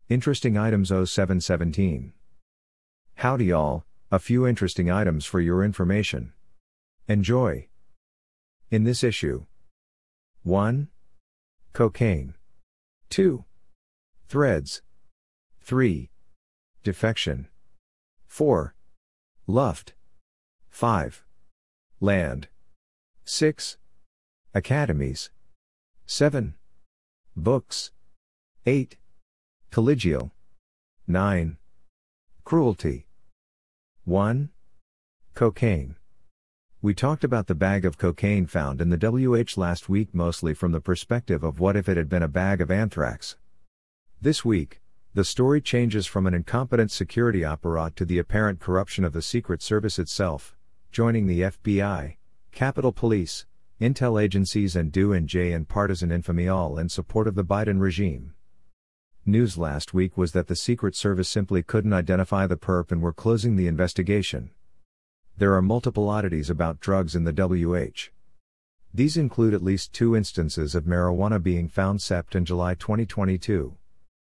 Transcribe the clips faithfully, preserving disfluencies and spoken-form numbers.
Interesting Items oh seven seventeen. Howdy y'all, a few interesting items for your information. Enjoy. In this issue: one. Cocaine. two. Threads. three. Defection. four. Luft. five. Land. six. Academies. seven. Books. eight. Collegial. nine. Cruelty. one. Cocaine. We talked about the bag of cocaine found in the W H last week, mostly from the perspective of what if it had been a bag of anthrax. This week, the story changes from an incompetent security apparat to the apparent corruption of the Secret Service itself, joining the F B I, Capitol Police, intel agencies and D O J in partisan infamy, all in support of the Biden regime. News last week was that the Secret Service simply couldn't identify the perp and were closing the investigation. There are multiple oddities about drugs in the W H. These include at least two instances of marijuana being found sept in July twenty twenty-two.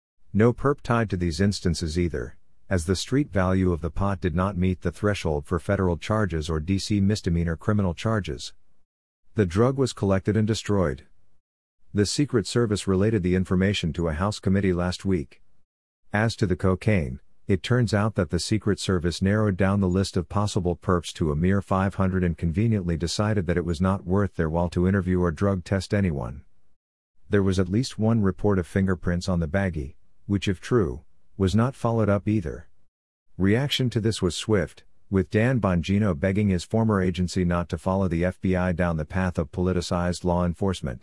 No perp tied to these instances either, as the street value of the pot did not meet the threshold for federal charges or D C misdemeanor criminal charges. The drug was collected and destroyed. The Secret Service related the information to a House committee last week. As to the cocaine, it turns out that the Secret Service narrowed down the list of possible perps to a mere five hundred and conveniently decided that it was not worth their while to interview or drug test anyone. There was at least one report of fingerprints on the baggie, which, if true, was not followed up either. Reaction to this was swift, with Dan Bongino begging his former agency not to follow the F B I down the path of politicized law enforcement.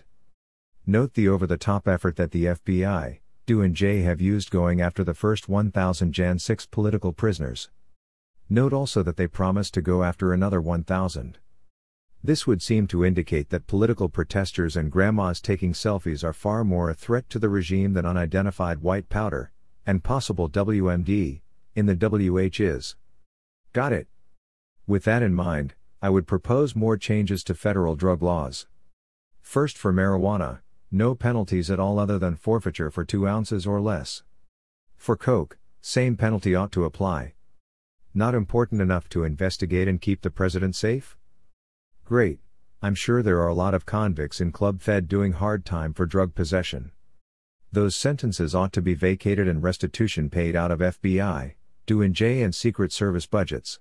Note the over-the-top effort that the F B I, D O J have used going after the first one thousand January sixth political prisoners. Note also that they promised to go after another one thousand. This would seem to indicate that political protesters and grandmas taking selfies are far more a threat to the regime than unidentified white powder, and possible W M D, in the W H is. Got it. With that in mind, I would propose more changes to federal drug laws. First, for marijuana, no penalties at all other than forfeiture for two ounces or less. For coke, same penalty ought to apply. Not important enough to investigate and keep the president safe? Great, I'm sure there are a lot of convicts in Club Fed doing hard time for drug possession. Those sentences ought to be vacated and restitution paid out of F B I, D O J and Secret Service budgets.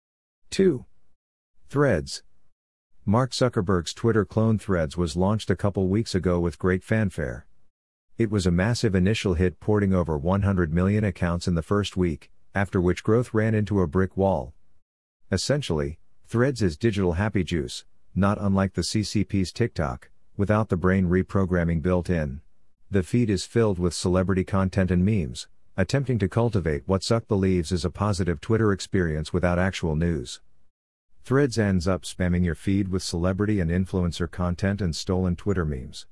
two. Threads. Mark Zuckerberg's Twitter clone Threads was launched a couple weeks ago with great fanfare. It was a massive initial hit, porting over one hundred million accounts in the first week, after which growth ran into a brick wall. Essentially, Threads is digital happy juice, not unlike the C C P's TikTok, without the brain reprogramming built in. The feed is filled with celebrity content and memes, attempting to cultivate what Zuck believes is a positive Twitter experience without actual news. Threads ends up spamming your feed with celebrity and influencer content and stolen Twitter memes.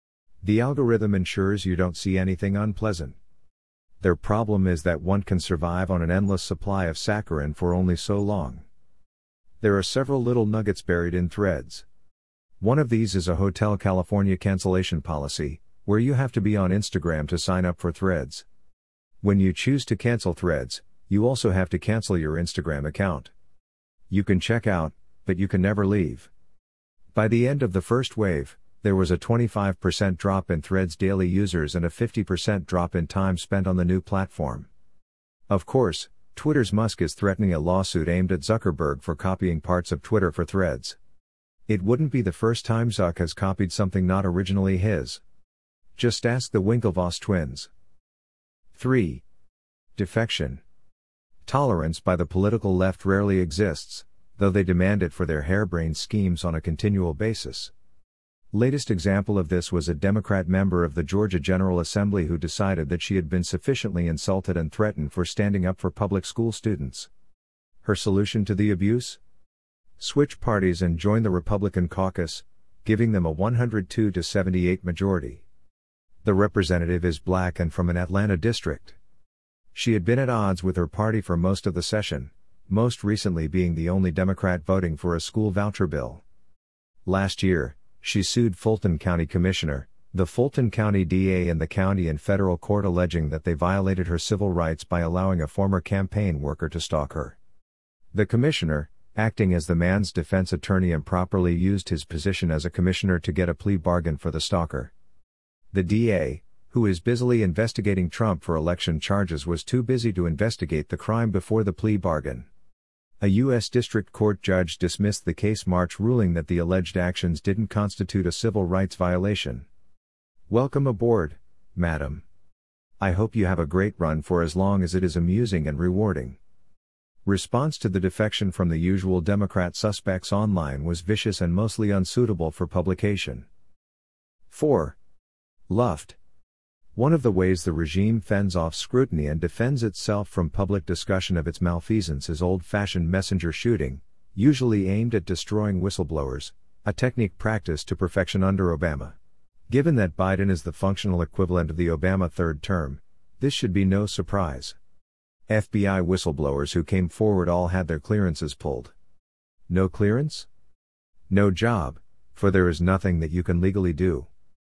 The algorithm ensures you don't see anything unpleasant. Their problem is that one can survive on an endless supply of saccharin for only so long. There are several little nuggets buried in Threads. One of these is a Hotel California cancellation policy, where you have to be on Instagram to sign up for Threads. When you choose to cancel Threads, you also have to cancel your Instagram account. You can check out, but you can never leave. By the end of the first wave, there was a twenty-five percent drop in Threads daily users and a fifty percent drop in time spent on the new platform. Of course, Twitter's Musk is threatening a lawsuit aimed at Zuckerberg for copying parts of Twitter for Threads. It wouldn't be the first time Zuck has copied something not originally his. Just ask the Winklevoss twins. three. Defection. Tolerance by the political left rarely exists, though they demand it for their harebrained schemes on a continual basis. Latest example of this was a Democrat member of the Georgia General Assembly who decided that she had been sufficiently insulted and threatened for standing up for public school students. Her solution to the abuse? Switch parties and join the Republican caucus, giving them a one hundred two to seventy-eight majority. The representative is black and from an Atlanta district. She had been at odds with her party for most of the session, most recently being the only Democrat voting for a school voucher bill. Last year, she sued Fulton County Commissioner, The Fulton County D A in the county and federal court alleging that they violated her civil rights by allowing a former campaign worker to stalk her. The commissioner, acting as the man's defense attorney, improperly used his position as a commissioner to get a plea bargain for the stalker. The D A, who is busily investigating Trump for election charges, was too busy to investigate the crime before the plea bargain. A U S District Court judge dismissed the case March, ruling that the alleged actions didn't constitute a civil rights violation. Welcome aboard, madam. I hope you have a great run for as long as it is amusing and rewarding. Response to the defection from the usual Democrat suspects online was vicious and mostly unsuitable for publication. four. Luft. One of the ways the regime fends off scrutiny and defends itself from public discussion of its malfeasance is old-fashioned messenger shooting, usually aimed at destroying whistleblowers, a technique practiced to perfection under Obama. Given that Biden is the functional equivalent of the Obama third term, this should be no surprise. F B I whistleblowers who came forward all had their clearances pulled. No clearance? No job, for there is nothing that you can legally do.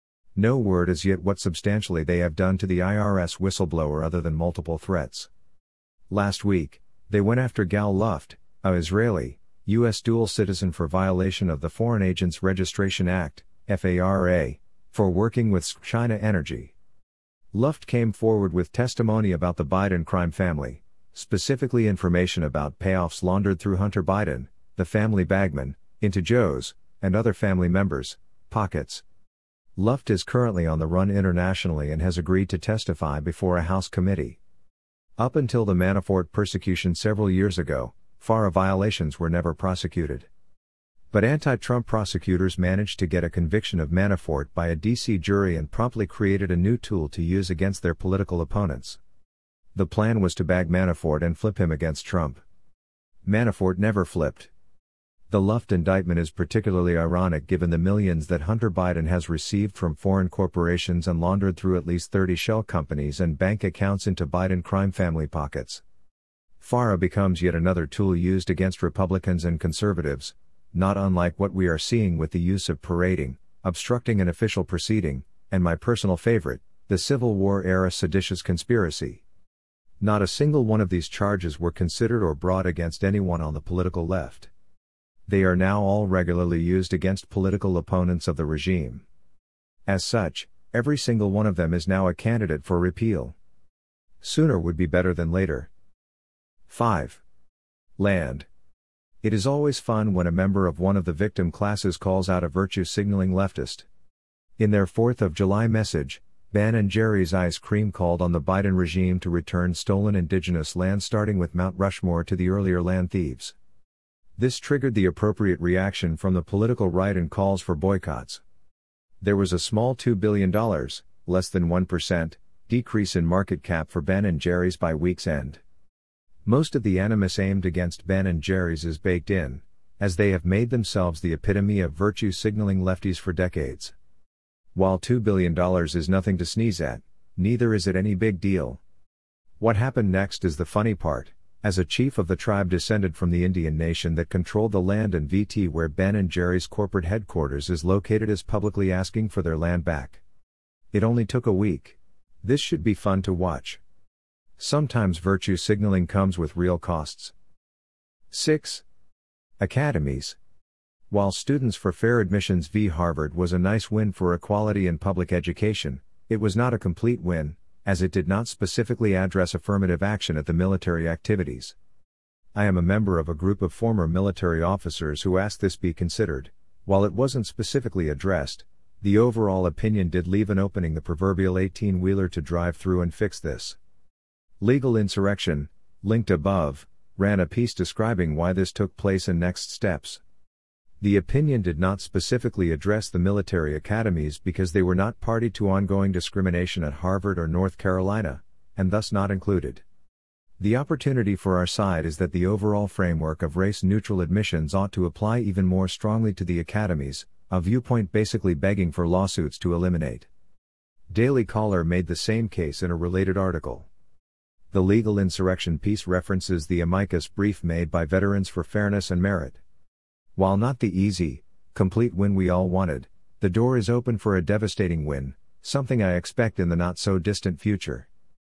No word as yet what substantially they have done to the I R S whistleblower other than multiple threats. Last week, they went after Gal Luft, a Israeli, U S dual citizen, for violation of the Foreign Agents Registration Act, F A R A, for working with China Energy. Luft came forward with testimony about the Biden crime family, specifically information about payoffs laundered through Hunter Biden, the family bagman, into Joe's, and other family members' pockets. Luft is currently on the run internationally and has agreed to testify before a House committee. Up until the Manafort persecution several years ago, F A R A violations were never prosecuted. But anti-Trump prosecutors managed to get a conviction of Manafort by a D C jury and promptly created a new tool to use against their political opponents. The plan was to bag Manafort and flip him against Trump. Manafort never flipped. The Luft indictment is particularly ironic given the millions that Hunter Biden has received from foreign corporations and laundered through at least thirty shell companies and bank accounts into Biden crime family pockets. F A R A becomes yet another tool used against Republicans and conservatives, not unlike what we are seeing with the use of parading, obstructing an official proceeding, and my personal favorite, the Civil War-era seditious conspiracy. Not a single one of these charges were considered or brought against anyone on the political left. They are now all regularly used against political opponents of the regime. As such, every single one of them is now a candidate for repeal. Sooner would be better than later. five. Land. It is always fun when a member of one of the victim classes calls out a virtue-signaling leftist. In their fourth of July message, Ben and Jerry's Ice Cream called on the Biden regime to return stolen indigenous land, starting with Mount Rushmore, to the earlier land thieves. This triggered the appropriate reaction from the political right and calls for boycotts. There was a small two billion dollars, less than one percent, decrease in market cap for Ben and Jerry's by week's end. Most of the animus aimed against Ben and Jerry's is baked in, as they have made themselves the epitome of virtue-signaling lefties for decades. While two billion dollars is nothing to sneeze at, neither is it any big deal. What happened next is the funny part, as a chief of the tribe descended from the Indian nation that controlled the land and V T where Ben and Jerry's corporate headquarters is located is publicly asking for their land back. It only took a week. This should be fun to watch. Sometimes virtue signaling comes with real costs. six. Academies. While Students for Fair Admissions v. Harvard was a nice win for equality in public education, it was not a complete win, as it did not specifically address affirmative action at the military activities. I am a member of a group of former military officers who asked this be considered. While it wasn't specifically addressed, the overall opinion did leave an opening, the proverbial eighteen-wheeler to drive through and fix this. Legal Insurrection, linked above, ran a piece describing why this took place and next steps. The opinion did not specifically address the military academies because they were not party to ongoing discrimination at Harvard or North Carolina, and thus not included. The opportunity for our side is that the overall framework of race-neutral admissions ought to apply even more strongly to the academies, a viewpoint basically begging for lawsuits to eliminate. Daily Caller made the same case in a related article. The Legal Insurrection piece references the amicus brief made by Veterans for Fairness and Merit. While not the easy, complete win we all wanted, The door is open for a devastating win, something I expect in the not-so-distant future.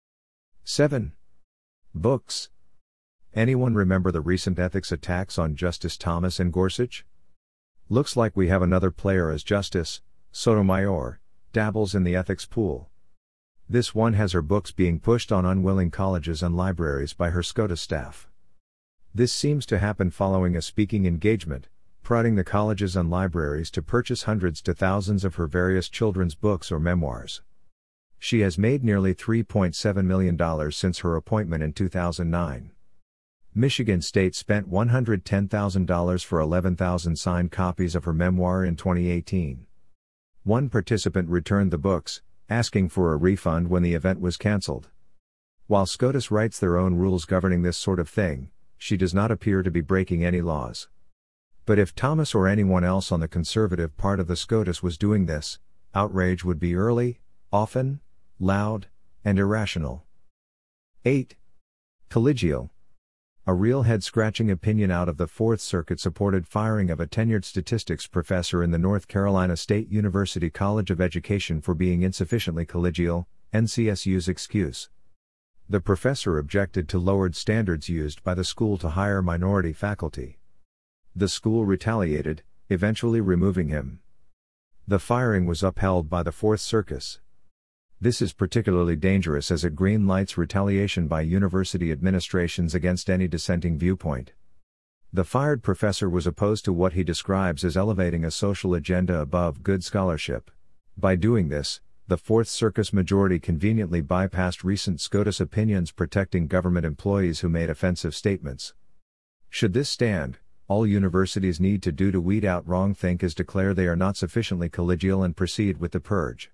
seven. Books. Anyone remember the recent ethics attacks on Justice Thomas and Gorsuch? Looks like we have another player as Justice Sotomayor dabbles in the ethics pool. This one has her books being pushed on unwilling colleges and libraries by her SCOTUS staff. This seems to happen following a speaking engagement, prodding the colleges and libraries to purchase hundreds to thousands of her various children's books or memoirs. She has made nearly three point seven million dollars since her appointment in two thousand nine. Michigan State spent one hundred ten thousand dollars for eleven thousand signed copies of her memoir in twenty eighteen. One participant returned the books, asking for a refund when the event was canceled. While SCOTUS writes their own rules governing this sort of thing, she does not appear to be breaking any laws. But if Thomas or anyone else on the conservative part of the SCOTUS was doing this, outrage would be early, often, loud, and irrational. eight. Collegial. A real head-scratching opinion out of the Fourth Circuit supported firing of a tenured statistics professor in the North Carolina State University College of Education for being insufficiently collegial, N C S U's excuse. The professor objected to lowered standards used by the school to hire minority faculty. The school retaliated, eventually removing him. The firing was upheld by the Fourth Circuit. This is particularly dangerous as it green-lights retaliation by university administrations against any dissenting viewpoint. The fired professor was opposed to what he describes as elevating a social agenda above good scholarship. By doing this, the Fourth Circuit's majority conveniently bypassed recent SCOTUS opinions protecting government employees who made offensive statements. Should this stand, all universities need to do to weed out wrongthink is declare they are not sufficiently collegial and proceed with the purge.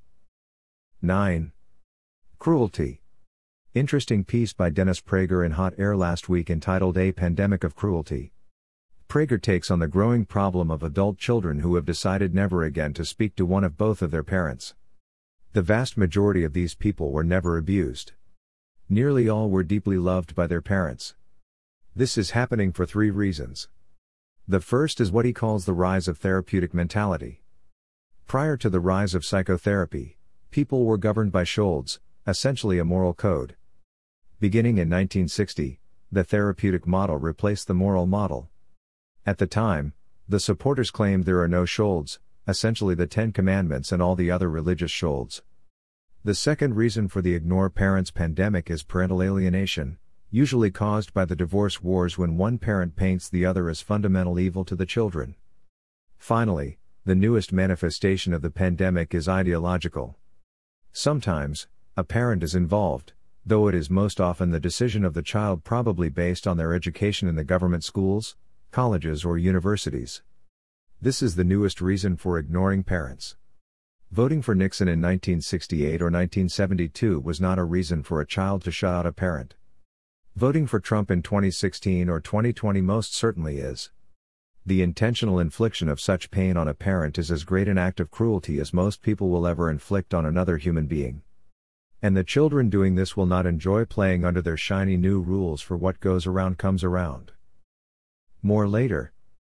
nine. Cruelty. Interesting piece by Dennis Prager in Hot Air last week entitled A Pandemic of Cruelty. Prager takes on the growing problem of adult children who have decided never again to speak to one of both of their parents. The vast majority of these people were never abused. Nearly all were deeply loved by their parents. This is happening for three reasons. The first is what he calls the rise of therapeutic mentality. Prior to the rise of psychotherapy, people were governed by Scholz, essentially a moral code. Beginning in nineteen sixty, the therapeutic model replaced the moral model. At the time, the supporters claimed there are no Scholz, essentially the Ten Commandments and all the other religious Scholz. The second reason for the ignore parents pandemic is parental alienation, usually caused by the divorce wars when one parent paints the other as fundamental evil to the children. Finally, the newest manifestation of the pandemic is ideological. Sometimes, a parent is involved, though it is most often the decision of the child probably based on their education in the government schools, colleges or universities. This is the newest reason for ignoring parents. Voting for Nixon in nineteen sixty-eight or nineteen seventy-two was not a reason for a child to shut out a parent. Voting for Trump in twenty sixteen or twenty twenty most certainly is. The intentional infliction of such pain on a parent is as great an act of cruelty as most people will ever inflict on another human being. And the children doing this will not enjoy playing under their shiny new rules, for what goes around comes around. More later.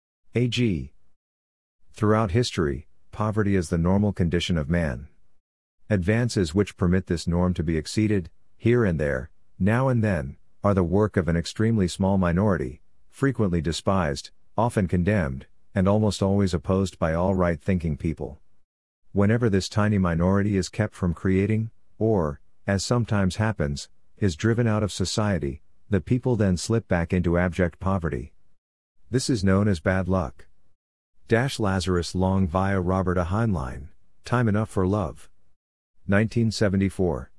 A G. Throughout history, poverty is the normal condition of man. Advances which permit this norm to be exceeded, here and there, now and then, are the work of an extremely small minority, frequently despised, often condemned, and almost always opposed by all right-thinking people. Whenever this tiny minority is kept from creating, or, as sometimes happens, is driven out of society, the people then slip back into abject poverty. This is known as bad luck. Dash Lazarus Long via Robert A. Heinlein, Time Enough for Love. nineteen seventy-four.